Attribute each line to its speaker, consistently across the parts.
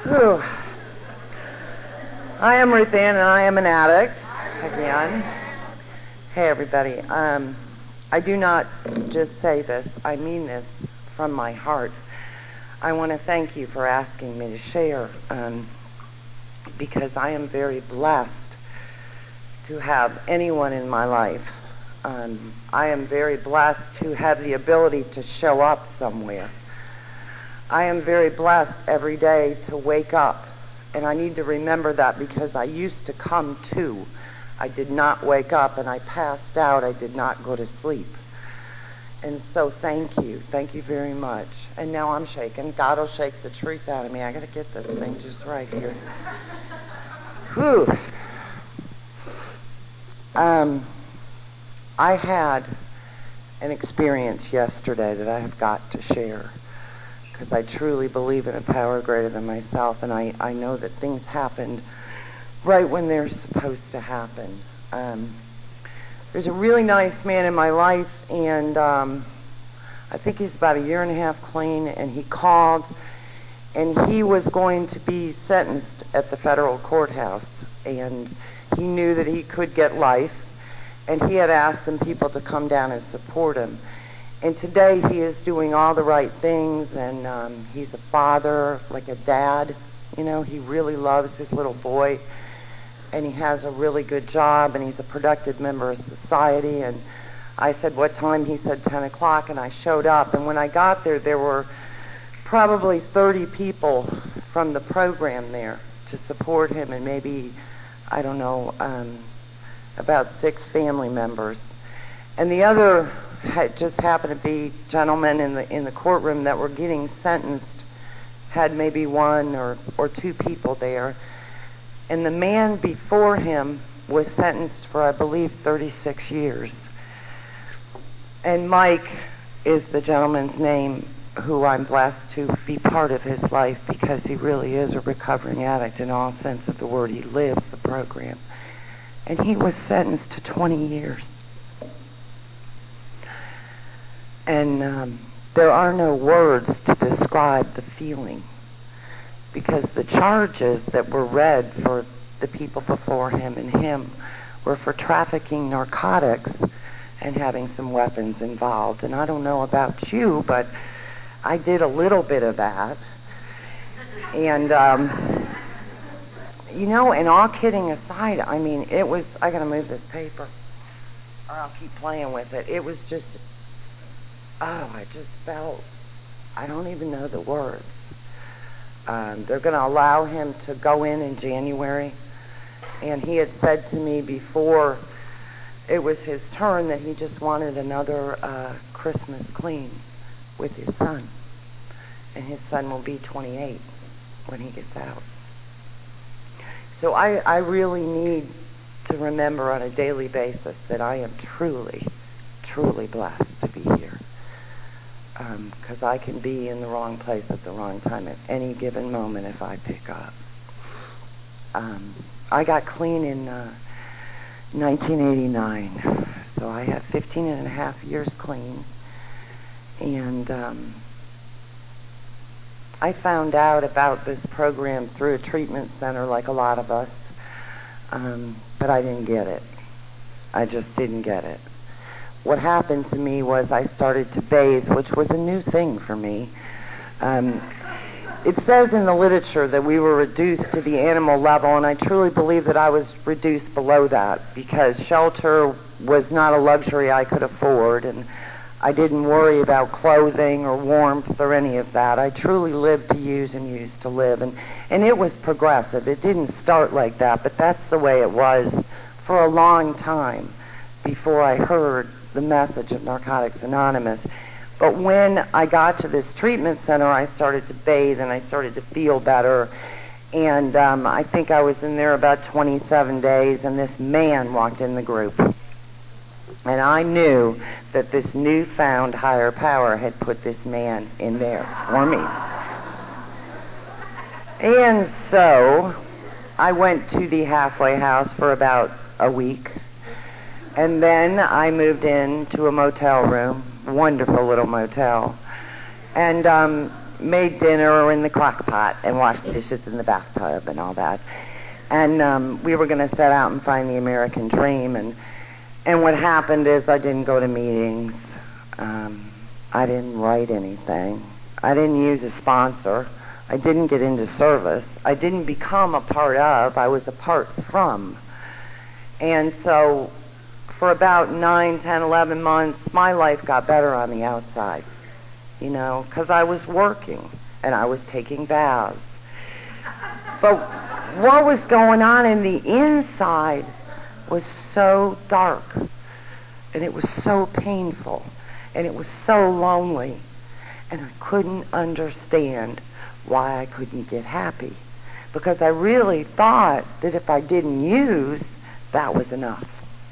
Speaker 1: Whew. I am Ruth Ann, and I am an addict, again. Hey, everybody. I do not just say this. I mean this from my heart. I want to thank you for asking me to share, because I am very blessed to have anyone in my life. I am very blessed to have the ability to show up somewhere. I am very blessed every day to wake up, and I need to remember that because I used to come to. I did not wake up, and I passed out. I did not go to sleep. And so thank you. Thank you very much. And now I'm shaking. God will shake the truth out of me. I got to get this thing just right here. Whew. I had an experience yesterday that I have got to share, because I truly believe in a power greater than myself, and I know that things happened right when they're supposed to happen. There's a really nice man in my life, and I think he's about 1.5 years clean, and he called, and he was going to be sentenced at the federal courthouse, and he knew that he could get life, and he had asked some people to come down and support him. And today he is doing all the right things, and he's a father, like a dad. You know, he really loves his little boy, and he has a really good job, and he's a productive member of society. And I said, what time? He said 10 o'clock, and I showed up. And when I got there, there were probably 30 people from the program there to support him, and maybe, I don't know, about 6 family members. And the other just happened to be gentlemen in the courtroom that were getting sentenced, had maybe 1 or 2 people there. And the man before him was sentenced for, I believe, 36 years. And Mike is the gentleman's name who I'm blessed to be part of his life, because he really is a recovering addict in all sense of the word. He lives the program. And he was sentenced to 20 years. And there are no words to describe the feeling, because the charges that were read for the people before him and him were for trafficking narcotics and having some weapons involved. And I don't know about you, but I did a little bit of that. And, you know, and all kidding aside, I mean, it was, I got to move this paper, or I'll keep playing with it. It was just, I just felt, I don't even know the words. They're going to allow him to go in January. And he had said to me before it was his turn that he just wanted another Christmas clean with his son. And his son will be 28 when he gets out. So I really need to remember on a daily basis that I am truly, truly blessed to be here. Because I can be in the wrong place at the wrong time at any given moment if I pick up. I got clean in 1989, so I have 15.5 years clean. And I found out about this program through a treatment center like a lot of us, but I didn't get it. I just didn't get it. What happened to me was I started to bathe, which was a new thing for me. It says in the literature that we were reduced to the animal level, and I truly believe that I was reduced below that, because shelter was not a luxury I could afford, and I didn't worry about clothing or warmth or any of that. I truly lived to use and used to live, and it was progressive. It didn't start like that, but that's the way it was for a long time before I heard the message of Narcotics Anonymous. But when I got to this treatment center, I started to bathe and I started to feel better. And I think I was in there about 27 days, and this man walked in the group. And I knew that this newfound higher power had put this man in there for me. And so I went to the halfway house for about a week. And then I moved into a motel room, wonderful little motel. And, made dinner in the crock pot and washed dishes in the bathtub and all that. And we were going to set out and find the American dream. And what happened is I didn't go to meetings. I didn't write anything. I didn't use a sponsor. I didn't get into service. I didn't become a part of. I was a part from. And so for about 9, 10, 11 months, my life got better on the outside, you know, because I was working and I was taking baths. But what was going on in the inside was so dark, and it was so painful, and it was so lonely, and I couldn't understand why I couldn't get happy, because I really thought that if I didn't use, that was enough.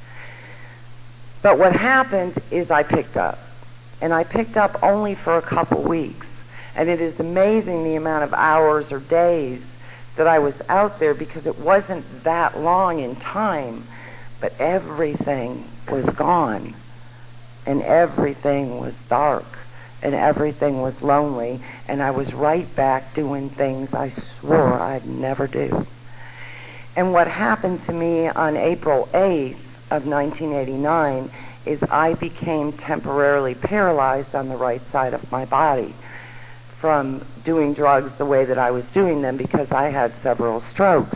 Speaker 1: But what happened is I picked up, and I picked up only for a couple weeks, and it is amazing the amount of hours or days that I was out there, because it wasn't that long in time, but everything was gone, and everything was dark, and everything was lonely, and I was right back doing things I swore I'd never do. And what happened to me on April 8th of 1989 is I became temporarily paralyzed on the right side of my body from doing drugs the way that I was doing them, because I had several strokes.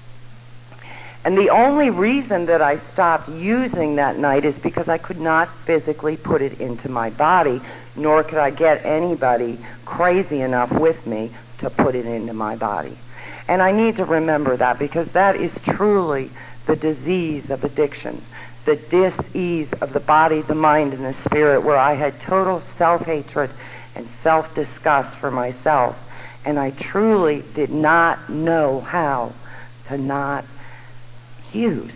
Speaker 1: And the only reason that I stopped using that night is because I could not physically put it into my body, nor could I get anybody crazy enough with me to put it into my body. And I need to remember that, because that is truly the disease of addiction, the dis-ease of the body, the mind, and the spirit, where I had total self-hatred and self-disgust for myself, and I truly did not know how to not use.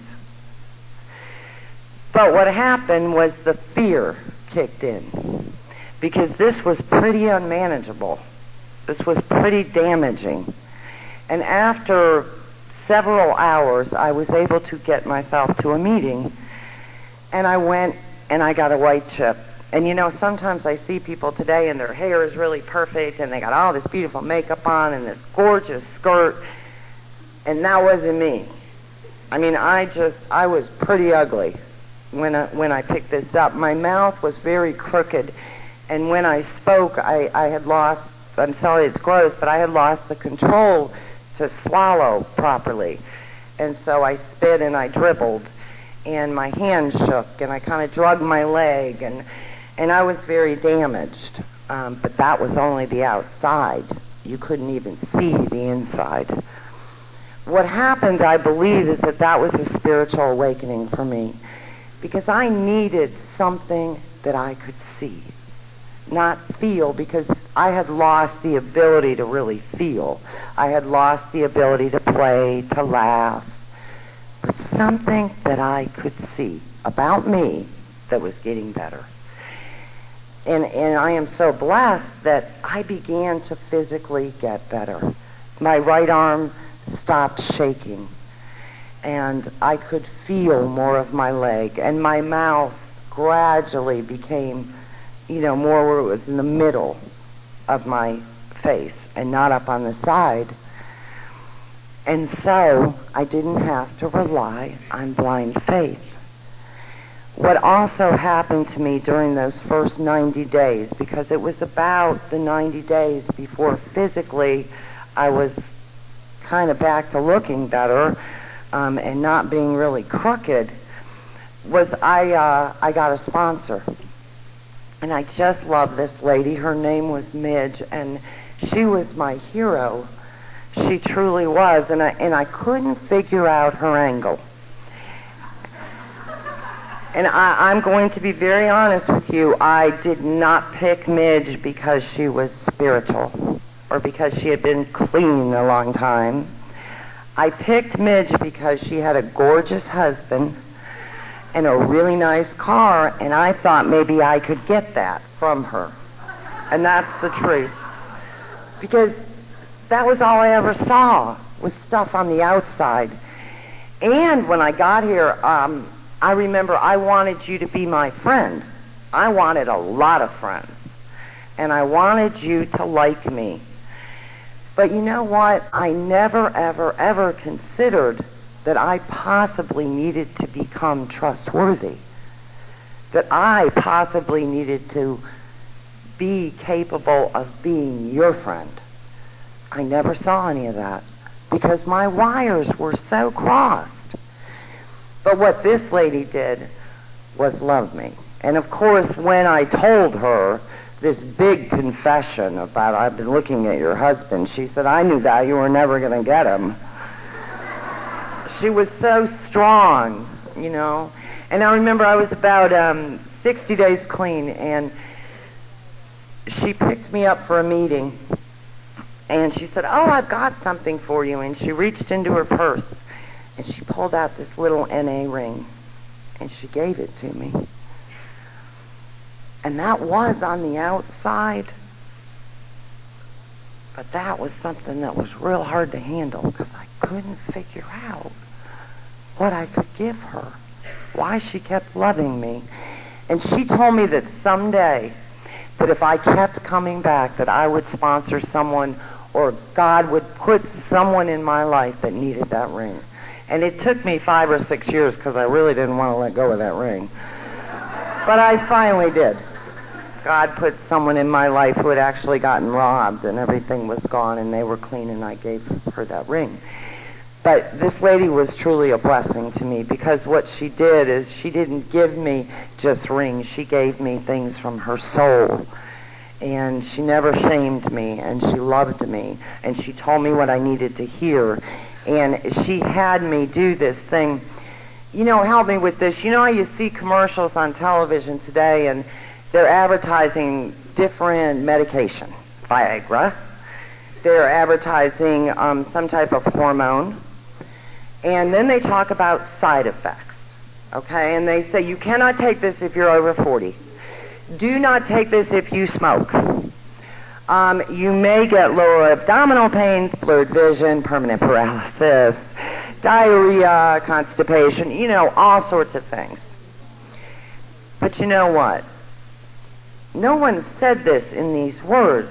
Speaker 1: But what happened was the fear kicked in, because this was pretty unmanageable. This was pretty damaging. And after several hours, I was able to get myself to a meeting, and I went and I got a white chip. And you know, sometimes I see people today and their hair is really perfect and they got all this beautiful makeup on and this gorgeous skirt, and that wasn't me. I mean, I was pretty ugly when I picked this up. My mouth was very crooked, and when I spoke, I had lost, I'm sorry it's gross, but I had lost the control to swallow properly. And so I spit and I dribbled, and my hand shook, and I kind of drugged my leg, and I was very damaged. But that was only the outside. You couldn't even see the inside. What happened, I believe, is that was a spiritual awakening for me, because I needed something that I could see, not feel, because I had lost the ability to really feel. I had lost the ability to play, to laugh, but something that I could see about me that was getting better. And I am so blessed that I began to physically get better. My right arm stopped shaking, and I could feel more of my leg, and my mouth gradually became, more where it was in the middle of my face and not up on the side. And so I didn't have to rely on blind faith. What also happened to me during those first 90 days, because it was about the 90 days before physically I was kind of back to looking better and not being really crooked, was I got a sponsor. And I just love this lady. Her name was Midge, and she was my hero. She truly was, and I couldn't figure out her angle. And I'm going to be very honest with you. I did not pick Midge because she was spiritual or because she had been clean a long time. I picked Midge because she had a gorgeous husband and a really nice car, and I thought maybe I could get that from her. And that's the truth. Because that was all I ever saw, was stuff on the outside. And when I got here, I remember I wanted you to be my friend. I wanted a lot of friends. and I wanted you to like me. But you know what? I never, ever, ever considered that I possibly needed to become trustworthy, that I possibly needed to be capable of being your friend. I never saw any of that because my wires were so crossed. But what this lady did was love me. And of course, when I told her this big confession about I've been looking at your husband, she said, I knew that you were never going to get him. She was so strong, you know. And I remember I was about 60 days clean, and she picked me up for a meeting, and she said, oh, I've got something for you. And she reached into her purse, and she pulled out this little NA ring, and she gave it to me. And that was on the outside, but that was something that was real hard to handle because I couldn't figure out what I could give her, why she kept loving me. And she told me that someday, that if I kept coming back, that I would sponsor someone or God would put someone in my life that needed that ring. And it took me 5 or 6 years because I really didn't want to let go of that ring. But I finally did. God put someone in my life who had actually gotten robbed and everything was gone and they were clean, and I gave her that ring. But this lady was truly a blessing to me because what she did is she didn't give me just rings. She gave me things from her soul. And she never shamed me, and she loved me, and she told me what I needed to hear. And she had me do this thing. You know, help me with this. You know how you see commercials on television today and they're advertising different medication, Viagra. They're advertising some type of hormone. And then they talk about side effects, okay? And they say, you cannot take this if you're over 40. Do not take this if you smoke. You may get lower abdominal pains, blurred vision, permanent paralysis, diarrhea, constipation, you know, all sorts of things. But you know what? No one said this in these words.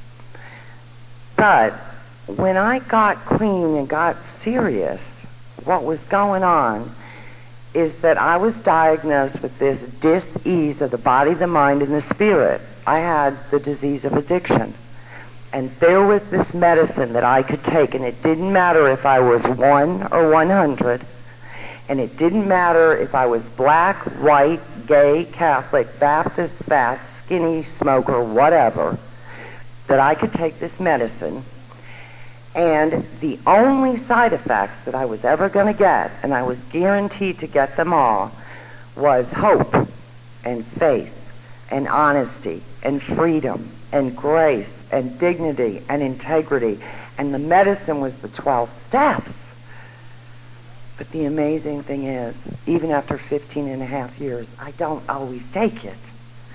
Speaker 1: But when I got clean and got serious, what was going on is that I was diagnosed with this dis-ease of the body, the mind, and the spirit. I had the disease of addiction. And there was this medicine that I could take, and it didn't matter if I was 1 or 100, and it didn't matter if I was black, white, gay, Catholic, Baptist, fat, skinny, smoker, whatever, that I could take this medicine. And the only side effects that I was ever going to get, and I was guaranteed to get them all, was hope and faith and honesty and freedom and grace and dignity and integrity. And the medicine was the 12 steps. But the amazing thing is, even after 15 and a half years, I don't always take it.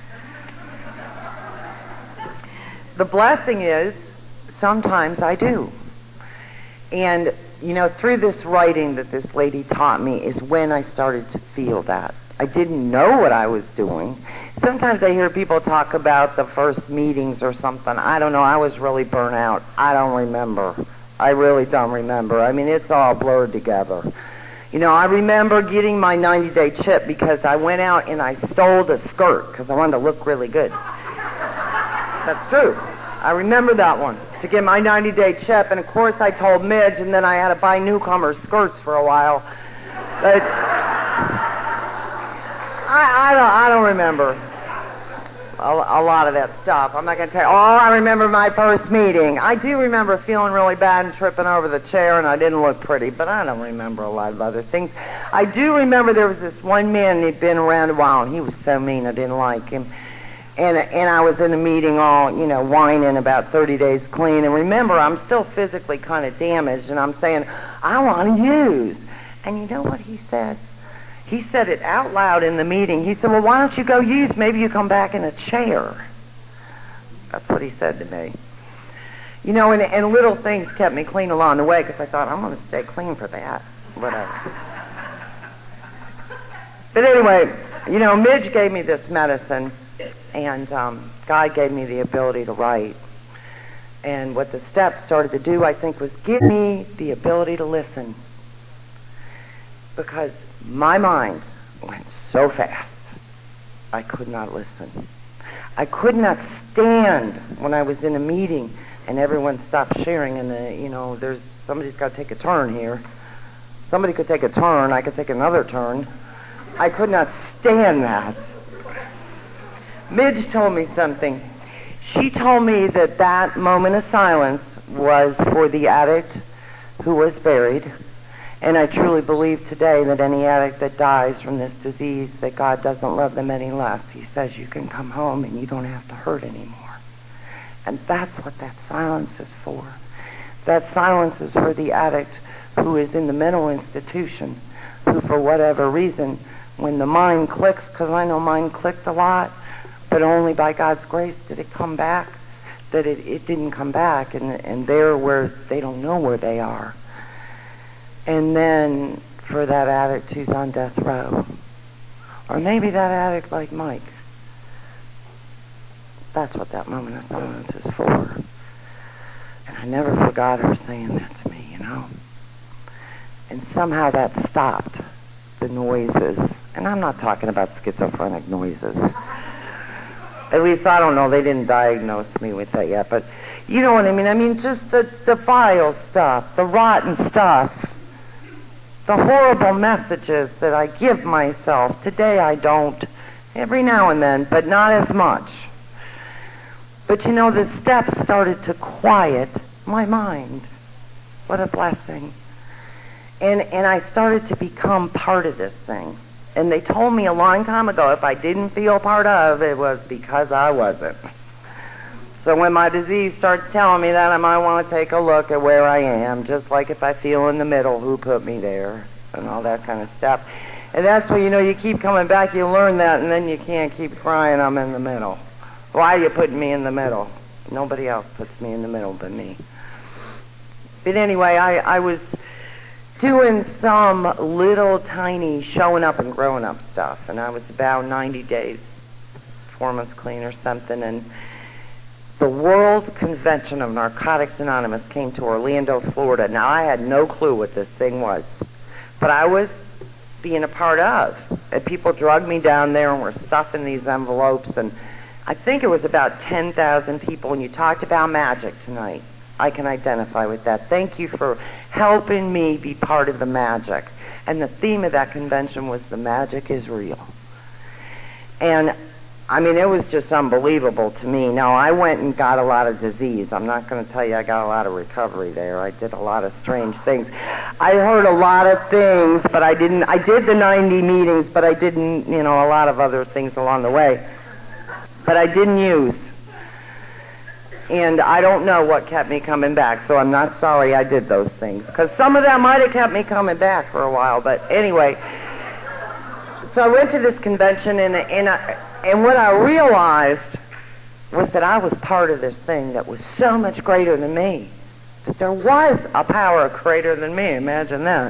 Speaker 1: The blessing is, sometimes I do. And, you know, through this writing that this lady taught me is when I started to feel that. I didn't know what I was doing. Sometimes I hear people talk about the first meetings or something. I don't know. I was really burnt out. I don't remember. I really don't remember. I mean, it's all blurred together. You know, I remember getting my 90-day chip because I went out and I stole a skirt because I wanted to look really good. That's true. I remember that one, to get my 90-day chip. And, of course, I told Midge, and then I had to buy newcomer skirts for a while. But I don't remember a lot of that stuff. I'm not going to tell you, I remember my first meeting. I do remember feeling really bad and tripping over the chair, and I didn't look pretty, but I don't remember a lot of other things. I do remember there was this one man, and he'd been around a while, and he was so mean I didn't like him. And I was in a meeting all, you know, whining about 30 days clean. And remember, I'm still physically kind of damaged, and I'm saying, I want to use. And you know what he said? He said it out loud in the meeting. He said, well, why don't you go use? Maybe you come back in a chair. That's what he said to me. You know, and little things kept me clean along the way because I thought, I'm going to stay clean for that. Whatever. But anyway, you know, Midge gave me this medicine. And God gave me the ability to write. And what the steps started to do, I think, was give me the ability to listen. Because my mind went so fast, I could not listen. I could not stand when I was in a meeting and everyone stopped sharing and somebody's got to take a turn here. Somebody could take a turn, I could take another turn. I could not stand that. Midge told me something. She told me that moment of silence was for the addict who was buried. And I truly believe today that any addict that dies from this disease, that God doesn't love them any less. He says you can come home and you don't have to hurt anymore. And that's what that silence is for. That silence is for the addict who is in the mental institution, who for whatever reason, when the mind clicks, because I know mine clicked a lot, but only by God's grace did it come back, that it didn't come back, and they're where they don't know where they are. And then for that addict who's on death row, or maybe that addict like Mike, that's what that moment of silence is for. And I never forgot her saying that to me, And somehow that stopped the noises. And I'm not talking about schizophrenic noises. At least, I don't know, they didn't diagnose me with that yet, but you know what I mean? I mean, just the vile stuff, the rotten stuff, the horrible messages that I give myself. Today I don't, every now and then, but not as much. But the steps started to quiet my mind. What a blessing. And I started to become part of this thing. And they told me a long time ago, if I didn't feel part of, it was because I wasn't. So when my disease starts telling me that, I might want to take a look at where I am, just like if I feel in the middle, who put me there, and all that kind of stuff. And that's when, you keep coming back, you learn that, and then you can't keep crying, I'm in the middle. Why are you putting me in the middle? Nobody else puts me in the middle but me. But anyway, I was doing some little tiny showing up and growing up stuff, and I was about 90 days, 4 months clean or something, and the World Convention of Narcotics Anonymous came to Orlando, Florida. Now, I had no clue what this thing was, but I was being a part of, and people drugged me down there and were stuffing these envelopes, and I think it was about 10,000 people, and you talked about magic tonight. I can identify with that. Thank you for helping me be part of the magic. And the theme of that convention was the magic is real. And, I mean, it was just unbelievable to me. Now, I went and got a lot of disease. I'm not going to tell you I got a lot of recovery there. I did a lot of strange things. I heard a lot of things, but I did the 90 meetings, but I didn't, a lot of other things along the way. But I didn't use. And I don't know what kept me coming back, so I'm not sorry I did those things. Because some of that might have kept me coming back for a while, but anyway. So I went to this convention, and what I realized was that I was part of this thing that was so much greater than me. That there was a power greater than me, imagine that.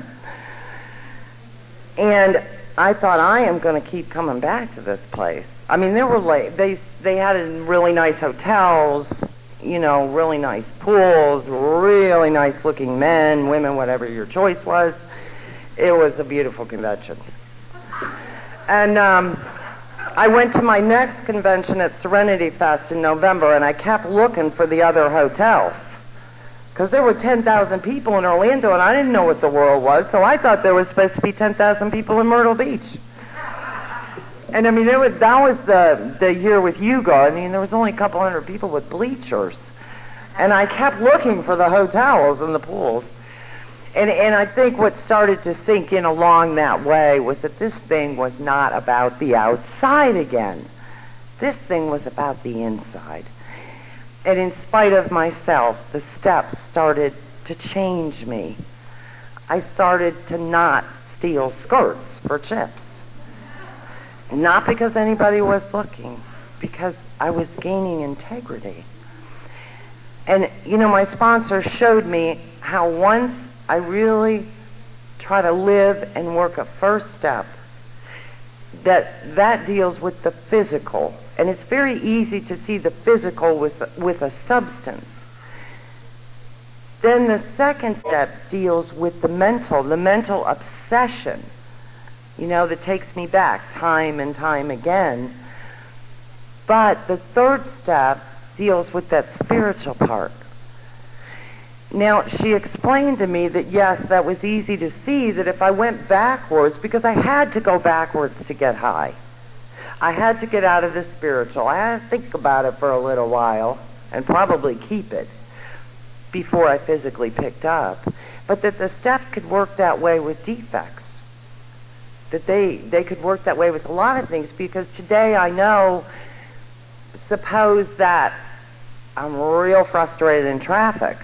Speaker 1: And I thought, I am going to keep coming back to this place. I mean, they had really nice hotels, really nice pools, really nice looking men, women, whatever your choice was. It was a beautiful convention. And I went to my next convention at Serenity Fest in November, and I kept looking for the other hotels. Because there were 10,000 people in Orlando, and I didn't know what the world was, so I thought there was supposed to be 10,000 people in Myrtle Beach. And I mean, that was the year with Hugo. I mean, there was only a couple hundred people with bleachers. And I kept looking for the hotels and the pools. And I think what started to sink in along that way was that this thing was not about the outside again. This thing was about the inside. And in spite of myself, the steps started to change me. I started to not steal skirts for chips. Not because anybody was looking, because I was gaining integrity. And, my sponsor showed me how once I really try to live and work a first step, that deals with the physical. And it's very easy to see the physical with a substance. Then the second step deals with the mental obsession, that takes me back time and time again. But the third step deals with that spiritual part. Now, she explained to me that, yes, that was easy to see, that if I went backwards, because I had to go backwards to get high. I had to get out of the spiritual. I had to think about it for a little while and probably keep it before I physically picked up. But that the steps could work that way with defects. That they could work that way with a lot of things, because today I know, suppose that I'm real frustrated in traffic.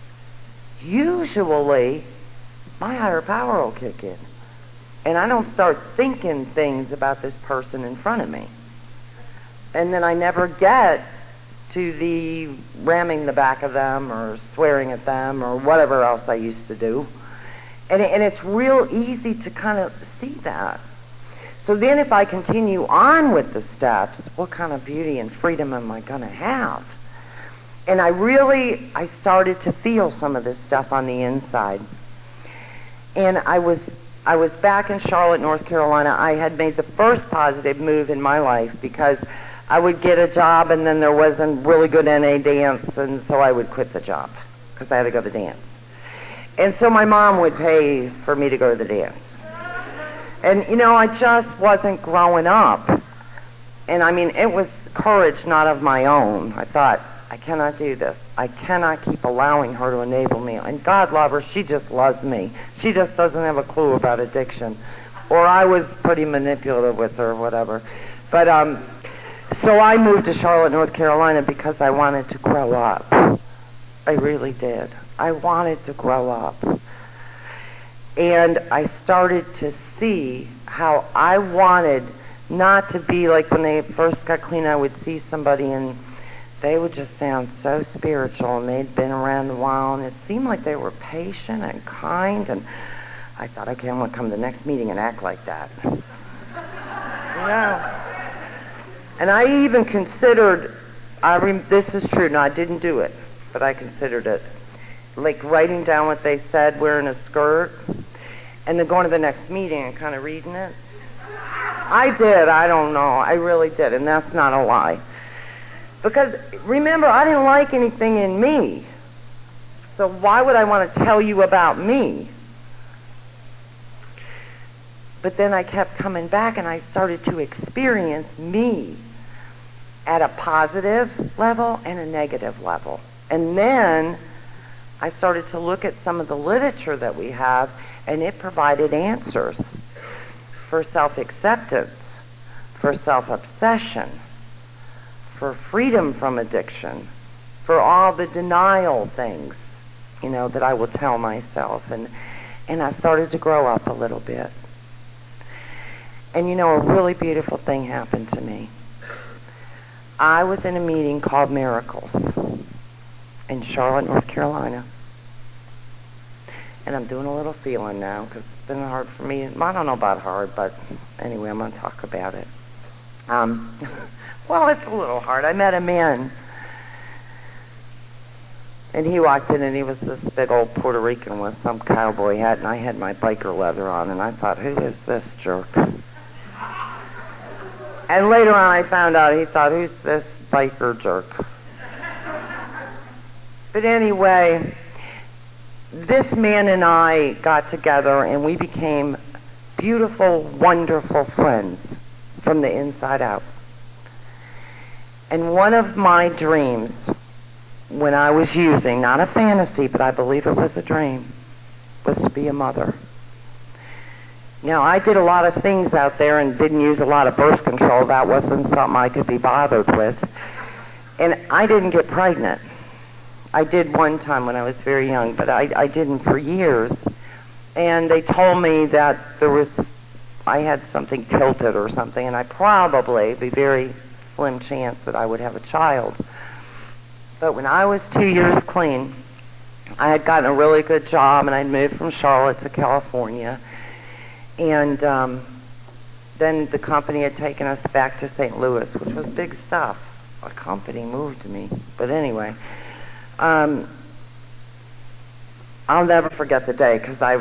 Speaker 1: Usually, my higher power will kick in. And I don't start thinking things about this person in front of me. And then I never get to the ramming the back of them or swearing at them or whatever else I used to do. And it's real easy to kind of see that. So then if I continue on with the steps, what kind of beauty and freedom am I going to have? And I started to feel some of this stuff on the inside. And I was back in Charlotte, North Carolina. I had made the first positive move in my life, because I would get a job and then there wasn't really good NA dance, and so I would quit the job because I had to go to dance. And so my mom would pay for me to go to the dance. And, I just wasn't growing up. And, it was courage not of my own. I thought, I cannot do this. I cannot keep allowing her to enable me. And God love her, she just loves me. She just doesn't have a clue about addiction. Or I was pretty manipulative with her or whatever. But, so I moved to Charlotte, North Carolina, because I wanted to grow up. I really did. I wanted to grow up. And I started to see how I wanted not to be like when they first got clean. I would see somebody and they would just sound so spiritual, and they'd been around a while, and it seemed like they were patient and kind, and I thought, okay, I'm going to come to the next meeting and act like that. And I even considered, this is true, no, I didn't do it, but I considered it, like writing down what they said, wearing a skirt, and then going to the next meeting and kind of reading it. I did, I don't know, I really did, and that's not a lie. Because, remember, I didn't like anything in me. So why would I want to tell you about me? But then I kept coming back and I started to experience me at a positive level and a negative level. And then I started to look at some of the literature that we have, and it provided answers for self-acceptance, for self-obsession, for freedom from addiction, for all the denial things, that I will tell myself. And I started to grow up a little bit. And a really beautiful thing happened to me. I was in a meeting called Miracles in Charlotte, North Carolina. And I'm doing a little feeling now, because it's been hard for me. I don't know about hard, but anyway, I'm going to talk about it. Well, it's a little hard. I met a man, and he walked in, and he was this big old Puerto Rican with some cowboy hat, and I had my biker leather on, and I thought, who is this jerk? And later on I found out he thought, who's this biker jerk? But anyway, this man and I got together, and we became beautiful, wonderful friends from the inside out. And one of my dreams, when I was using, not a fantasy, but I believe it was a dream, was to be a mother. Now, I did a lot of things out there and didn't use a lot of birth control. That wasn't something I could be bothered with. And I didn't get pregnant. I did one time when I was very young, but I didn't for years. And they told me that I had something tilted or something, and I probably, be very slim chance that I would have a child. But when I was 2 years clean, I had gotten a really good job, and I'd moved from Charlotte to California. And then the company had taken us back to St. Louis, which was big stuff. A company moved me. But anyway, I'll never forget the day, because I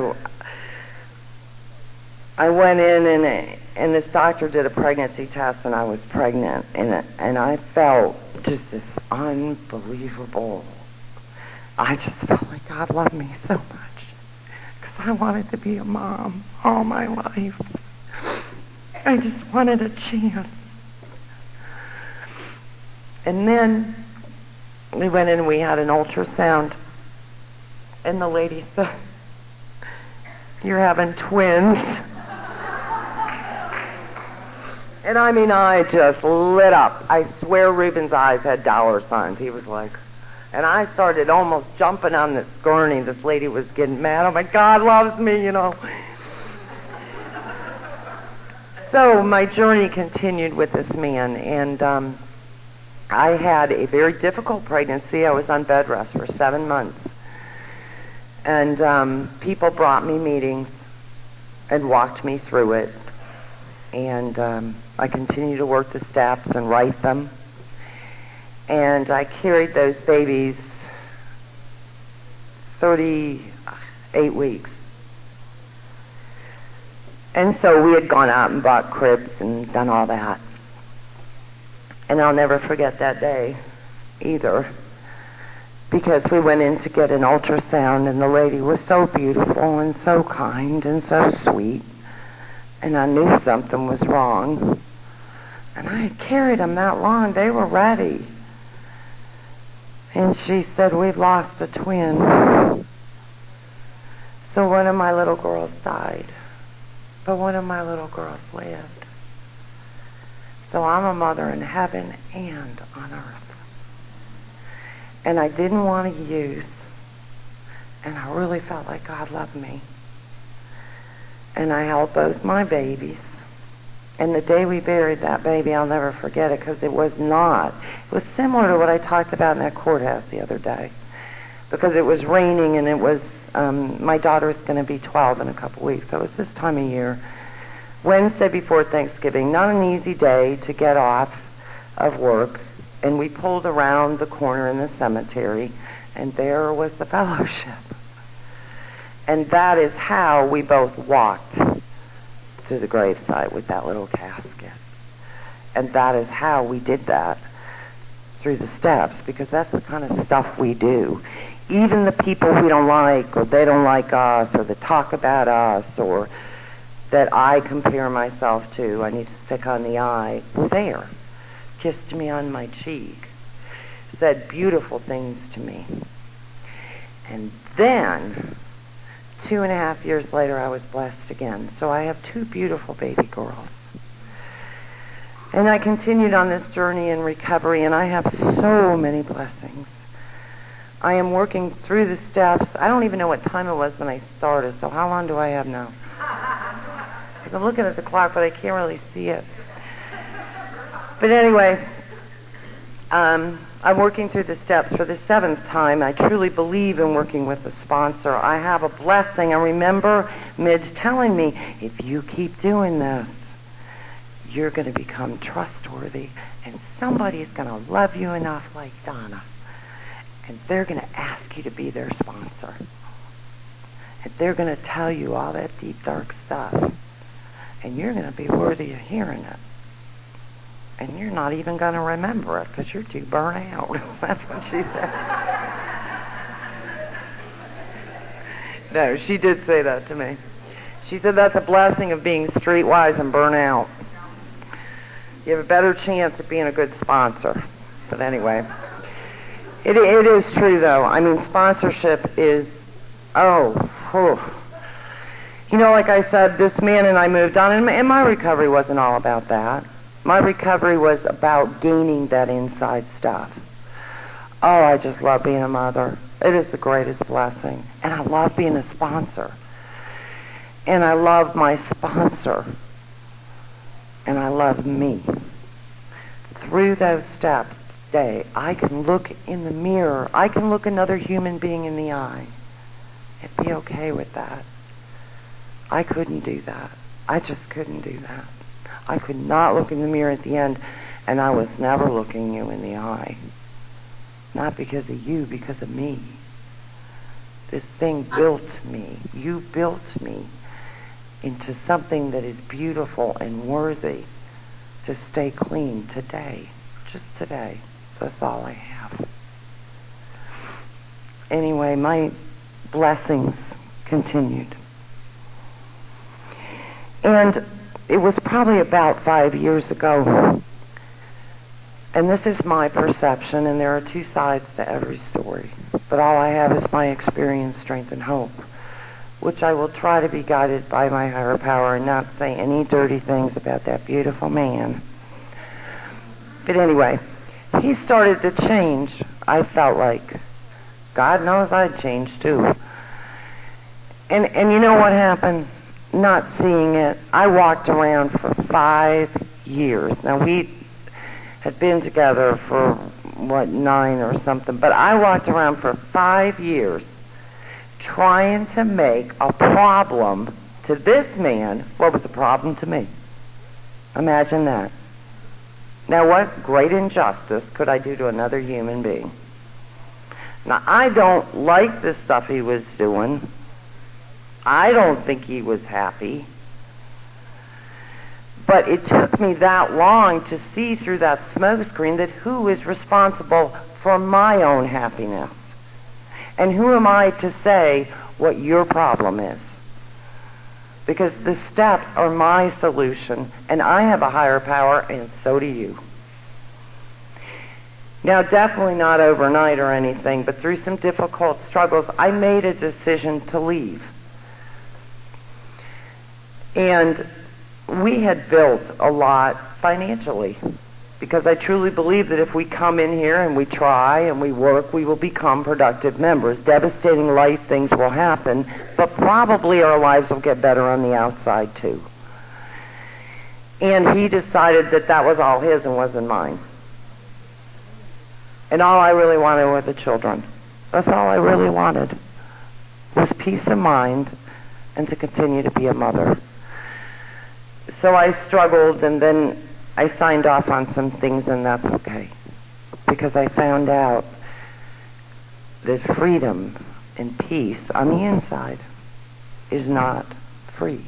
Speaker 1: went in and this doctor did a pregnancy test, and I was pregnant, and I felt just this unbelievable. I just felt like God loved me so much, because I wanted to be a mom all my life. I just wanted a chance. And then we went in and we had an ultrasound, and the lady said, "You're having twins." And I mean, I just lit up. I swear Reuben's eyes had dollar signs. He was like, and I started almost jumping on this gurney. This lady was getting mad. Oh my God loves me, you know. So my journey continued with this man, and I had a very difficult pregnancy. I was on bed rest for 7 months. And people brought me meetings and walked me through it. And I continued to work the steps and write them. And I carried those babies 38 weeks. And so we had gone out and bought cribs and done all that. And I'll never forget that day either, because we went in to get an ultrasound, and the lady was so beautiful and so kind and so sweet. And I knew something was wrong. And I had carried them that long. They were ready. And she said, "We've lost a twin." So one of my little girls died, but one of my little girls lived. So I'm a mother in heaven and on earth. And I didn't want to use. And I really felt like God loved me. And I held both my babies. And the day we buried that baby, I'll never forget it, because it was similar to what I talked about in that courthouse the other day. Because it was raining, and it was, my daughter's going to be 12 in a couple weeks. So it was this time of year. Wednesday before Thanksgiving, not an easy day to get off of work. And we pulled around the corner in the cemetery, and there was the fellowship. And that is how we both walked to the gravesite with that little casket. And that is how we did that, through the steps, because that's the kind of stuff we do. Even the people we don't like, or they don't like us, or that talk about us, or that I compare myself to, I need to stick on the eye, were there. Kissed me on my cheek. Said beautiful things to me. And then 2.5 years later, I was blessed again. So I have 2 beautiful baby girls. And I continued on this journey in recovery, and I have so many blessings. I am working through the steps. I don't even know what time it was when I started, so how long do I have now? Because I'm looking at the clock, but I can't really see it. But anyway, I'm working through the steps for the 7th time. I truly believe in working with a sponsor. I have a blessing. I remember Midge telling me, if you keep doing this, you're going to become trustworthy, and somebody's going to love you enough like Donna, and they're going to ask you to be their sponsor. And they're going to tell you all that deep, dark stuff, and you're going to be worthy of hearing it. And you're not even going to remember it because you're too burnt out. That's what she said. No, she did say that to me. She said that's a blessing of being streetwise and burnt out. You have a better chance of being a good sponsor. But anyway, it is true, though. I mean, sponsorship is, You know, like I said, this man and I moved on, and my recovery wasn't all about that. My recovery was about gaining that inside stuff. Oh, I just love being a mother. It is the greatest blessing. And I love being a sponsor. And I love my sponsor. And I love me. Through those steps today, I can look in the mirror. I can look another human being in the eye and be okay with that. I couldn't do that. I just couldn't do that. I could not look in the mirror at the end, and I was never looking you in the eye. Not because of you, because of me. This thing built me. You built me into something that is beautiful and worthy to stay clean today. Just today. That's all I have. Anyway, my blessings continued. And it was probably about 5 years ago. And this is my perception, and there are two sides to every story. But all I have is my experience, strength, and hope, which I will try to be guided by my higher power and not say any dirty things about that beautiful man. But anyway, he started to change, I felt like. God knows I'd changed too. And you know what happened? Not seeing it, I walked around for 5 years. Now, we had been together for, 9 or something, but I walked around for 5 years trying to make a problem to this man what was a problem to me. Imagine that. Now, what great injustice could I do to another human being? Now, I don't like the stuff he was doing. I don't think he was happy. But it took me that long to see through that smoke screen that who is responsible for my own happiness? And who am I to say what your problem is? Because the steps are my solution, and I have a higher power, and so do you. Now, definitely not overnight or anything, but through some difficult struggles, I made a decision to leave. And we had built a lot financially, because I truly believe that if we come in here and we try and we work, we will become productive members. Devastating life things will happen, but probably our lives will get better on the outside too. And he decided that that was all his and wasn't mine. And all I really wanted were the children. That's all I really wanted, was peace of mind and to continue to be a mother. So I struggled, and then I signed off on some things, and that's okay. Because I found out that freedom and peace on the inside is not free.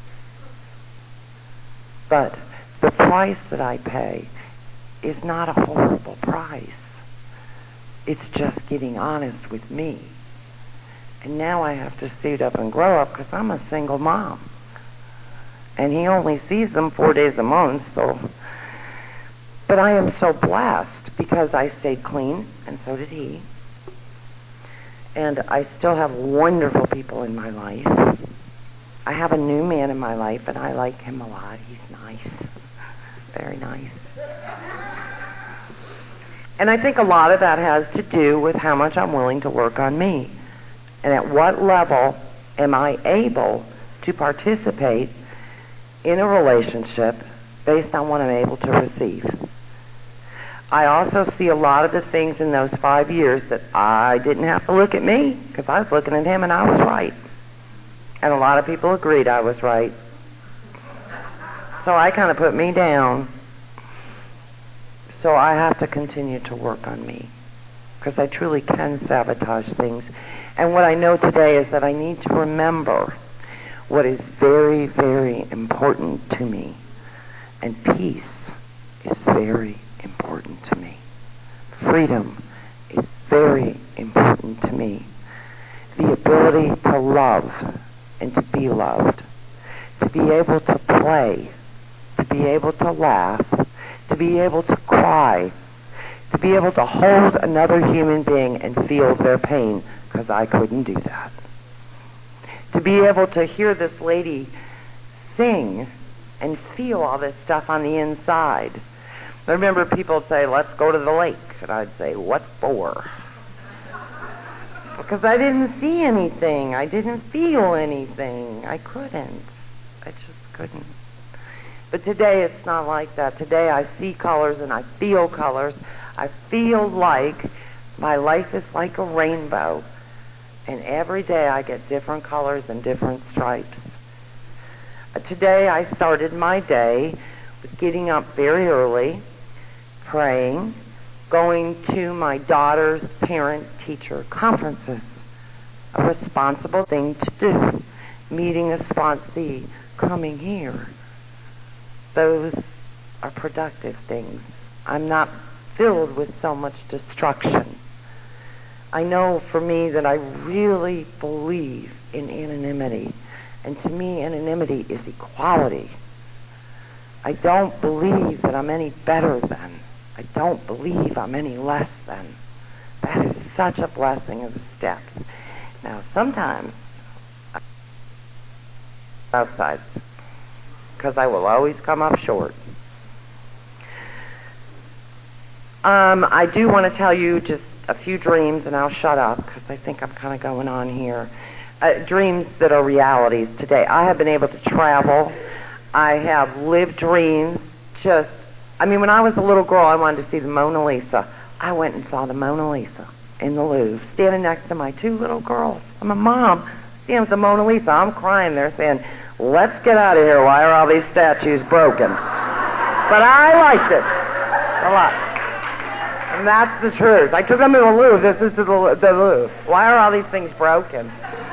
Speaker 1: But the price that I pay is not a horrible price. It's just getting honest with me. And now I have to suit up and grow up because I'm a single mom. And he only sees them 4 days a month, so. But I am so blessed because I stayed clean, and so did he. And I still have wonderful people in my life. I have a new man in my life, and I like him a lot. He's nice. Very nice. And I think a lot of that has to do with how much I'm willing to work on me. And at what level am I able to participate in a relationship based on what I'm able to receive. I also see a lot of the things in those 5 years that I didn't have to look at me, because I was looking at him and I was right. And a lot of people agreed I was right. So I kind of put me down. So I have to continue to work on me, because I truly can sabotage things. And what I know today is that I need to remember what is very, very important to me. And peace is very important to me. Freedom is very important to me. The ability to love and to be loved. To be able to play. To be able to laugh. To be able to cry. To be able to hold another human being and feel their pain, because I couldn't do that. To be able to hear this lady sing and feel all this stuff on the inside. I remember people would say, let's go to the lake. And I'd say, what for? Because I didn't see anything. I didn't feel anything. I couldn't. I just couldn't. But today it's not like that. Today I see colors and I feel colors. I feel like my life is like a rainbow. And every day I get different colors and different stripes. Today I started my day with getting up very early, praying, going to my daughter's parent-teacher conferences, a responsible thing to do, meeting a sponsee, coming here. Those are productive things. I'm not filled with so much destruction. I know for me that I really believe in anonymity. And to me, anonymity is equality. I don't believe that I'm any better than. I don't believe I'm any less than. That is such a blessing of the steps. Now, sometimes, outside, because I will always come up short. I do want to tell you just a few dreams, and I'll shut up because I think I'm kind of going on here. Dreams that are realities today. I have been able to travel. I have lived dreams. When I was a little girl, I wanted to see the Mona Lisa. I went and saw the Mona Lisa in the Louvre, standing next to my two little girls. I'm a mom, standing with the Mona Lisa. I'm crying there saying, let's get out of here. Why are all these statues broken? But I liked it a lot. And that's the truth. I took them to the Louvre. This is the Louvre. Why are all these things broken?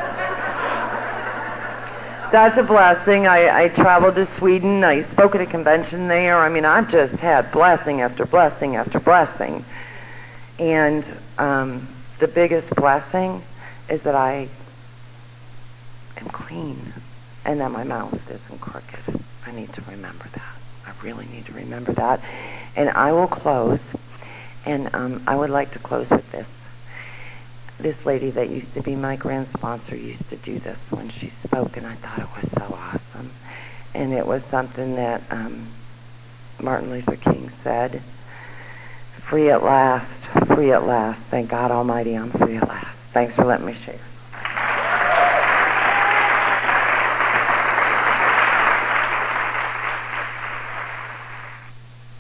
Speaker 1: That's a blessing. I traveled to Sweden. I spoke at a convention there. I've just had blessing after blessing after blessing. And the biggest blessing is that I am clean and that my mouth isn't crooked. I need to remember that. I really need to remember that. And I will close. And I would like to close with this. This lady that used to be my grand sponsor used to do this when she spoke, and I thought it was so awesome. And it was something that Martin Luther King said, free at last, thank God Almighty, I'm free at last. Thanks for letting me share.